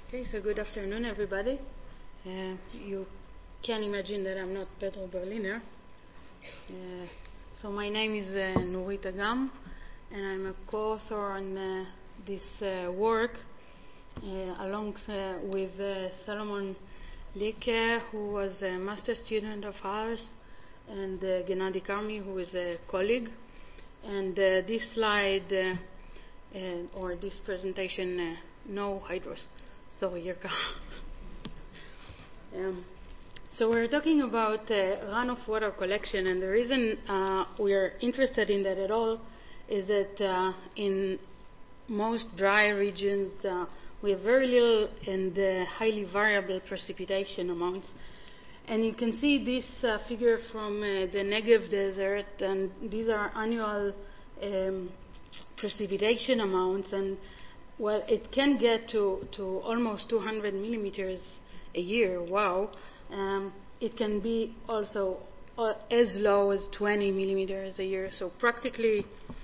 Okay, so good afternoon, everybody. You can imagine that I'm not Pedro Berliner. So my name is Nurit Agam, and I'm a co-author on this work along with Solomon Lieke, who was a master student of ours, and Gennady Karmi, who is a colleague. And this slide, or this presentation, no hydros. So Jirka. So we're talking about runoff water collection, and the reason we're interested in that at all is that in most dry regions we have very little and highly variable precipitation amounts. And you can see this figure from the Negev desert, and these are annual precipitation amounts, and well, it can get to almost 200 millimeters a year. Wow. It can be also as low as 20 millimeters a year. So practically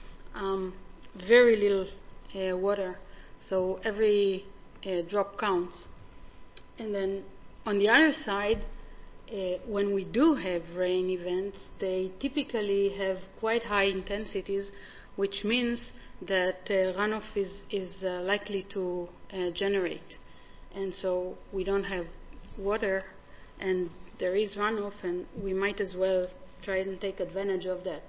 very little water. So every drop counts. And then on the other side, when we do have rain events, they typically have quite high intensities, which means that runoff is likely to generate. And so we don't have water, and there is runoff, and we might as well try and take advantage of that.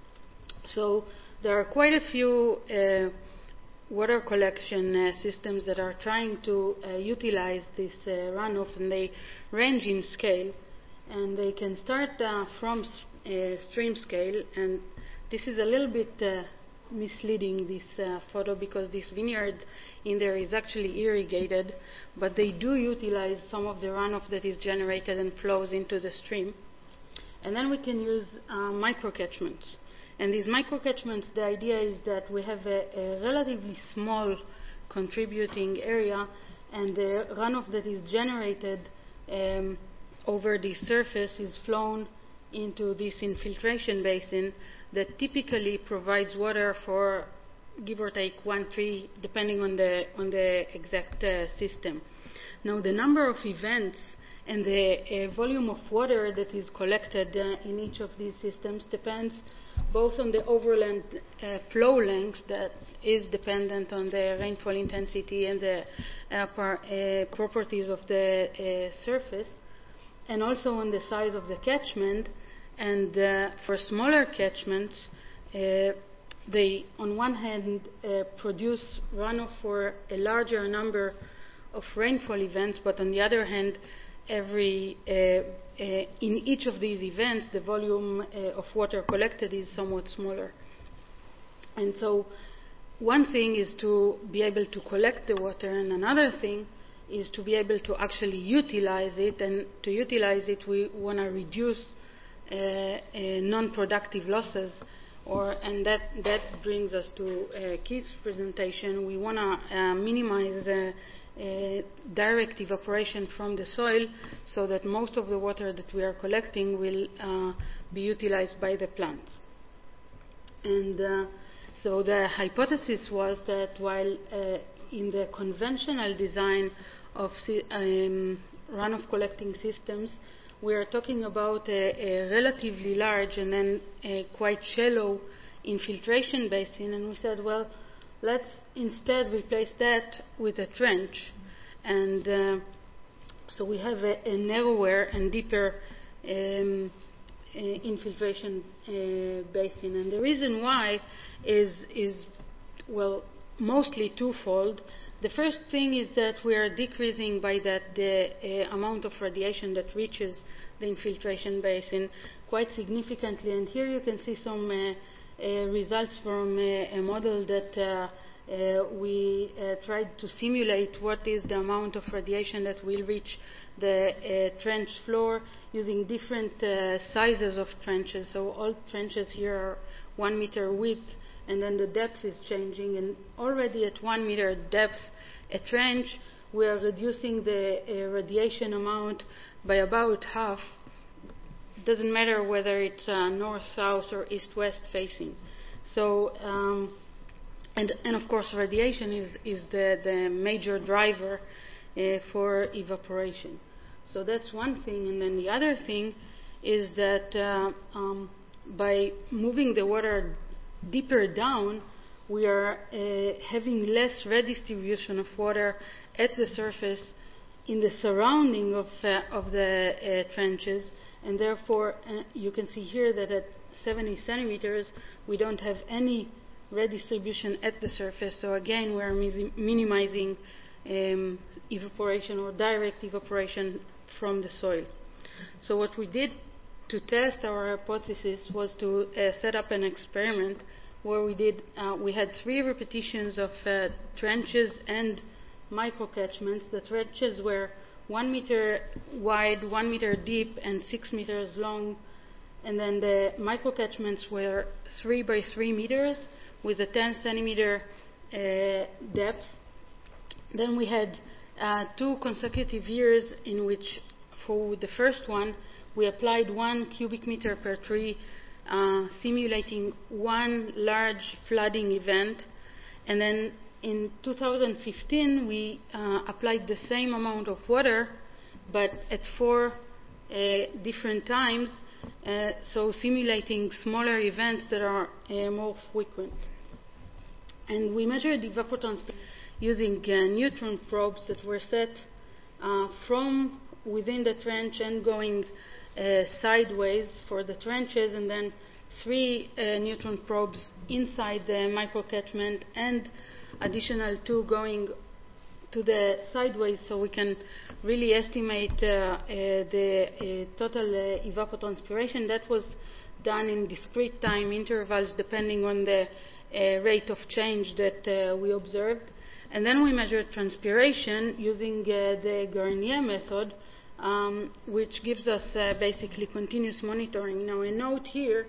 So there are quite a few water collection systems that are trying to utilize this runoff, and they range in scale. And they can start from stream scale, and this is a little bit misleading, this photo, because this vineyard in there is actually irrigated, but they do utilize some of the runoff that is generated and flows into the stream. And then we can use microcatchments. And these microcatchments, the idea is that we have a relatively small contributing area, and the runoff that is generated over the surface is flown into this infiltration basin that typically provides water for, give or take, 1 tree, depending on the exact system. Now, the number of events and the volume of water that is collected in each of these systems depends both on the overland flow length that is dependent on the rainfall intensity and the properties of the surface, and also on the size of the catchment. And for smaller catchments, they, on one hand, produce runoff for a larger number of rainfall events, but on the other hand, in each of these events, the volume of water collected is somewhat smaller. And so one thing is to be able to collect the water, and another thing is to be able to actually utilize it. And to utilize it, we want to reduce non-productive losses, and that brings us to Keith's presentation. We want to minimize direct evaporation from the soil, so that most of the water that we are collecting will be utilized by the plants. And so the hypothesis was that while in the conventional design of runoff collecting systems, we are talking about a relatively large and then a quite shallow infiltration basin, and we said, well, let's instead replace that with a trench. And so we have a narrower and deeper infiltration basin. And the reason why is well, mostly twofold. The first thing is that we are decreasing by that the amount of radiation that reaches the infiltration basin quite significantly. And here you can see some results from a model that we tried to simulate what is the amount of radiation that will reach the trench floor using different sizes of trenches. So all trenches here are 1 meter width, and then the depth is changing, and already at 1 meter depth a trench, we are reducing the radiation amount by about half. It doesn't matter whether it's north-south or east-west facing. So, and of course radiation is the major driver for evaporation. So that's one thing. And then the other thing is that by moving the water deeper down, we are having less redistribution of water at the surface in the surrounding of the trenches, and therefore you can see here that at 70 centimeters we don't have any redistribution at the surface. So again, we are minimizing evaporation or direct evaporation from the soil. So what we did to test our hypothesis was to set up an experiment where we had 3 repetitions of trenches and microcatchments. The trenches were 1 meter wide, 1 meter deep, and 6 meters long, and then the microcatchments were 3 by 3 meters with a 10 centimeter depth. Then we had 2 consecutive years in which, for the first one, we applied 1 cubic meter per tree, simulating 1 large flooding event. And then in 2015, we applied the same amount of water, but at 4 different times, so simulating smaller events that are more frequent. And we measured evapotranspiration using neutron probes that were set from within the trench and going sideways for the trenches, and then 3 neutron probes inside the microcatchment and additional 2 going to the sideways, so we can really estimate the total evapotranspiration. That was done in discrete time intervals depending on the rate of change that we observed. And then we measured transpiration using the Garnier method, which gives us basically continuous monitoring. Now, a note here,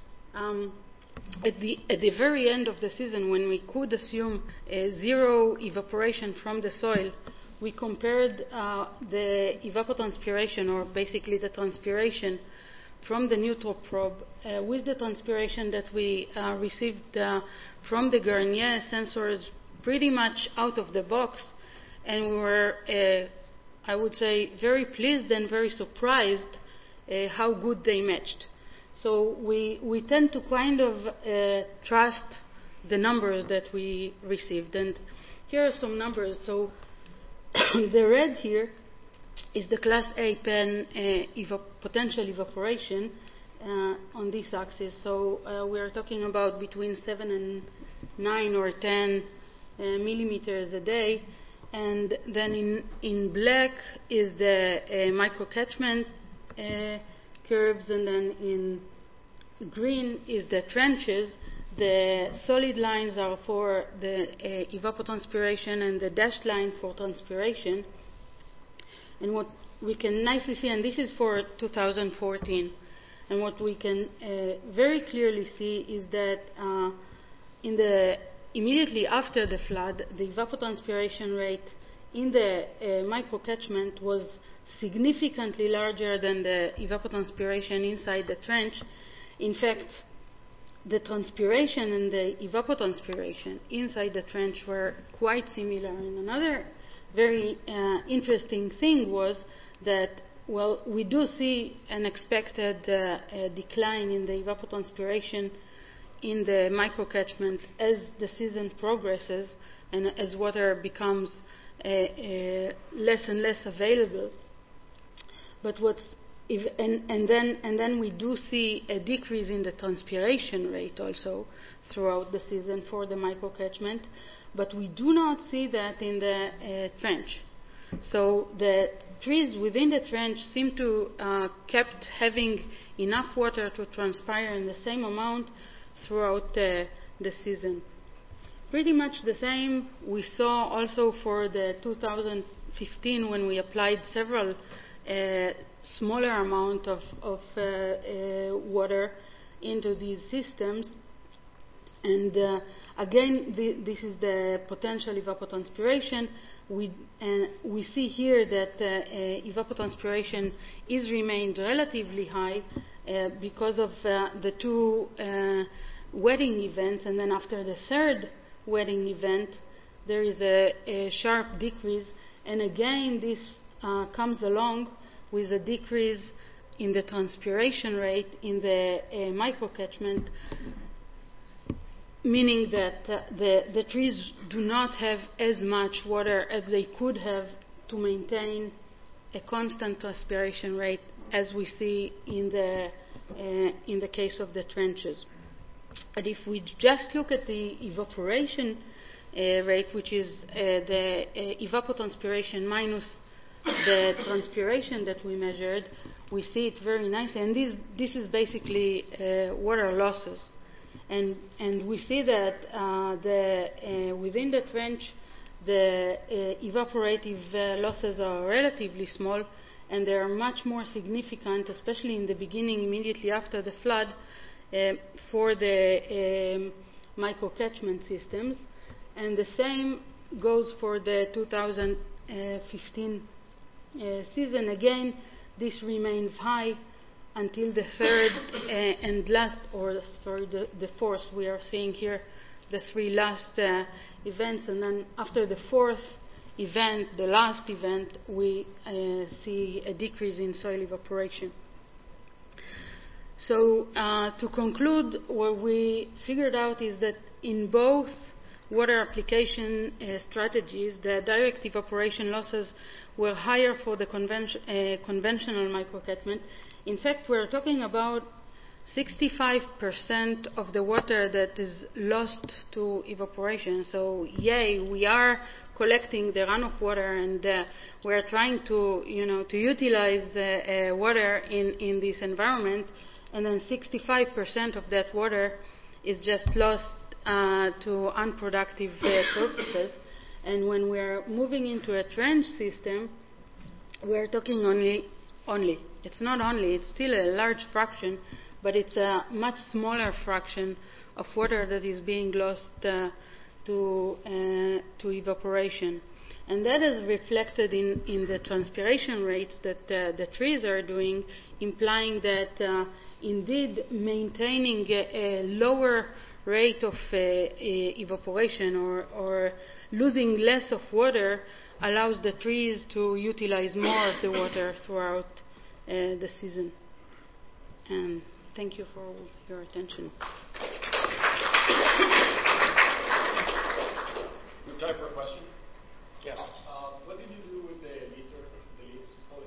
at the very end of the season, when we could assume zero evaporation from the soil, we compared the evapotranspiration, or basically the transpiration from the neutron probe, with the transpiration that we received from the Garnier sensors pretty much out of the box, and we were, I would say, very pleased and very surprised how good they matched. So we tend to kind of trust the numbers that we received. And here are some numbers. So the red here is the class A pen potential evaporation on this axis. So we are talking about between 7 and 9 or 10 millimeters a day. And then in black is the microcatchment curves, and then in green is the trenches. The solid lines are for the evapotranspiration, and the dashed line for transpiration. And what we can nicely see, and this is for 2014, and what we can very clearly see is that in the immediately after the flood, the evapotranspiration rate in the microcatchment was significantly larger than the evapotranspiration inside the trench. In fact, the transpiration and the evapotranspiration inside the trench were quite similar. And another very interesting thing was that, well, we do see an expected decline in the evapotranspiration in the microcatchment as the season progresses and as water becomes less and less available. But and then we do see a decrease in the transpiration rate also throughout the season for the microcatchment, but we do not see that in the trench. So the trees within the trench seem to kept having enough water to transpire in the same amount throughout the season. Pretty much the same we saw also for the 2015, when we applied several smaller amount of water into these systems. And again, this is the potential evapotranspiration. We see here that evapotranspiration is remained relatively high because of the 2 wetting events, and then after the 3rd wetting event there is a sharp decrease, And again, this comes along with a decrease in the transpiration rate in the microcatchment, meaning that the trees do not have as much water as they could have to maintain a constant transpiration rate as we see in the case of the trenches. But if we just look at the evaporation rate, which is the evapotranspiration minus the transpiration that we measured, we see it very nicely. And this is basically water losses. And we see that within the trench, the evaporative losses are relatively small, and they are much more significant, especially in the beginning, immediately after the flood, for the microcatchment systems. And the same goes for the 2015 season. Again, this remains high until the third and last, the fourth. We are seeing here the three last events, and then after the fourth event, the last event, we see a decrease in soil evaporation. So to conclude, what we figured out is that in both water application strategies, the direct evaporation losses were higher for the conventional microcatchment. In fact, we're talking about 65% of the water that is lost to evaporation. So, yay, we are collecting the runoff water, and we're trying to utilize the water in this environment, and then 65% of that water is just lost to unproductive purposes. And when we're moving into a trench system, we're talking only. It's not only, it's still a large fraction, but it's a much smaller fraction of water that is being lost to evaporation. And that is reflected in the transpiration rates that the trees are doing, implying that indeed maintaining a lower rate of evaporation or losing less of water allows the trees to utilize more of the water throughout the season. And thank you for your attention. We have time for a question. Yes. What did you do with the leaves falling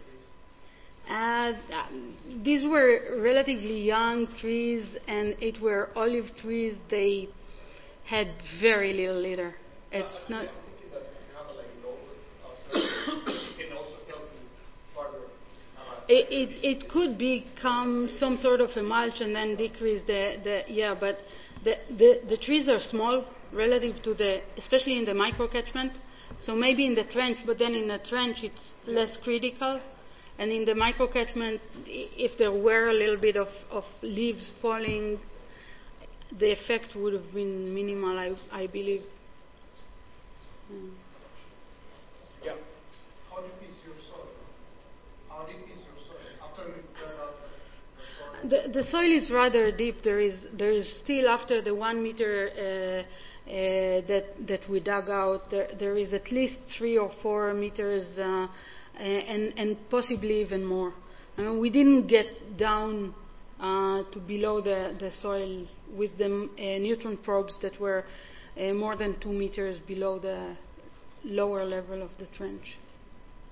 from the trees? These were relatively young trees, and it were olive trees. They had very little litter. It's not. I'm thinking that if you have a lower, it can also help you further. It could become some sort of a mulch and then decrease but the trees are small relative to especially in the microcatchment. So maybe in the trench, but then in the trench it's less critical. And in the microcatchment, if there were a little bit of leaves falling, the effect would have been minimal, I believe. Yeah. How deep is your soil? After you turn out the soil is rather deep. There is still, after the 1 meter that we dug out, there is at least 3 or 4 meters and possibly even more. We didn't get down to below the soil with the neutron probes that were more than 2 meters below the lower level of the trench.